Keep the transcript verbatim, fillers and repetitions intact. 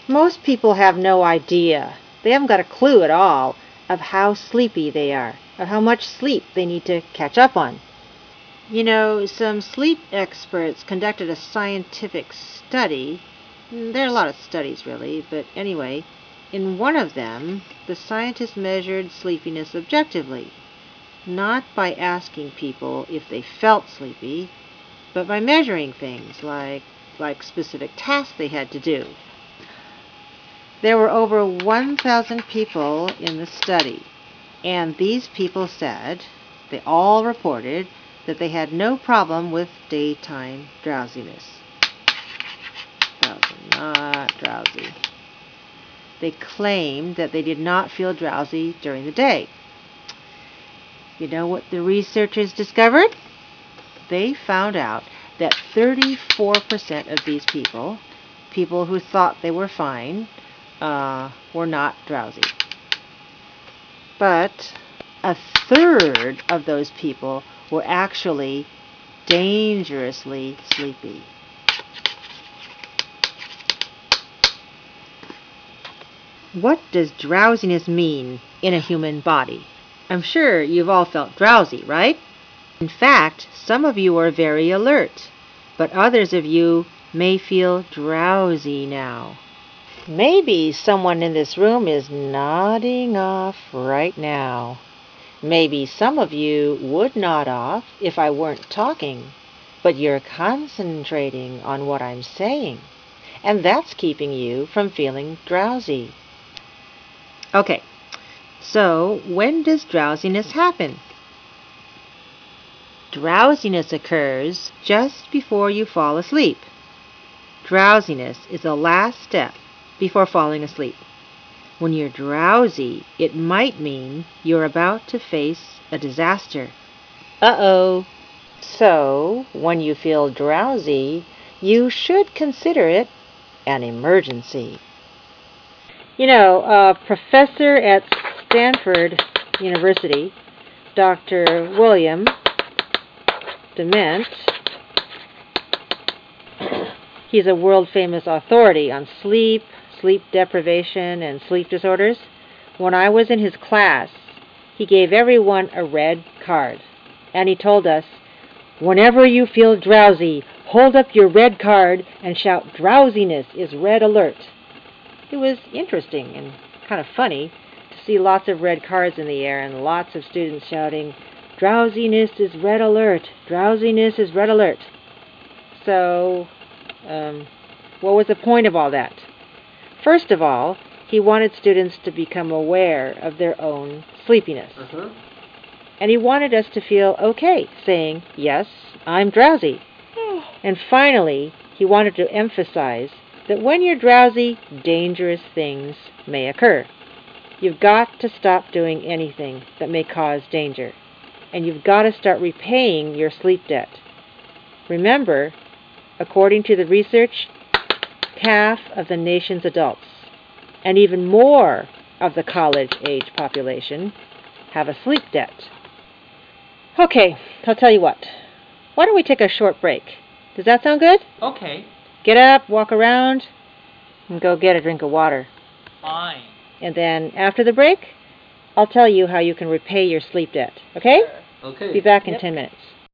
Most people have no idea. They haven't got a clue at all of how sleepy they are, of how much sleep they need to catch up on. You know, some sleep experts conducted a scientific study. There are a lot of studies, really, but anyway, in one of them, the scientists measured sleepiness objectively, not by asking people if they felt sleepy, but by measuring things like, like specific tasks they had to do. There were over one thousand people in the study, and these people said, they all reported, that they had no problem with daytime drowsiness. Drowsy, not drowsy. They claimed that they did not feel drowsy during the day. You know what the researchers discovered? They found out that thirty-four percent of these people, people who thought they were fine, uh, were not drowsy. But a third of those people were actually dangerously sleepy. What does drowsiness mean in a human body? I'm sure you've all felt drowsy, right? In fact, some of you are very alert, but others of you may feel drowsy now. Maybe someone in this room is nodding off right now. Maybe some of you would nod off if I weren't talking, but you're concentrating on what I'm saying, and that's keeping you from feeling drowsy. Okay, so when does drowsiness happen? Drowsiness occurs just before you fall asleep. Drowsiness is the last step before falling asleep. When you're drowsy, it might mean you're about to face a disaster. Uh-oh. So, when you feel drowsy, you should consider it an emergency. You know, a professor at Stanford University, Doctor William Dement, he's a world-famous authority on sleep, sleep deprivation, and sleep disorders. When I was in his class, he gave everyone a red card, and he told us, whenever you feel drowsy, hold up your red card and shout, "Drowsiness is red alert." It was interesting and kind of funny to see lots of red cards in the air and lots of students shouting, "Drowsiness is red alert, drowsiness is red alert." So, um, what was the point of all that? First of all, he wanted students to become aware of their own sleepiness. Uh-huh. And he wanted us to feel okay, saying, "Yes, I'm drowsy." And finally, he wanted to emphasize that when you're drowsy, dangerous things may occur. You've got to stop doing anything that may cause danger. And you've got to start repaying your sleep debt. Remember, according to the research, half of the nation's adults, and even more of the college-age population, have a sleep debt. Okay, I'll tell you what. Why don't we take a short break? Does that sound good? Okay. Get up, walk around, and go get a drink of water. Fine. And then after the break, I'll tell you how you can repay your sleep debt. Okay? Okay. Be back in Yep. ten minutes.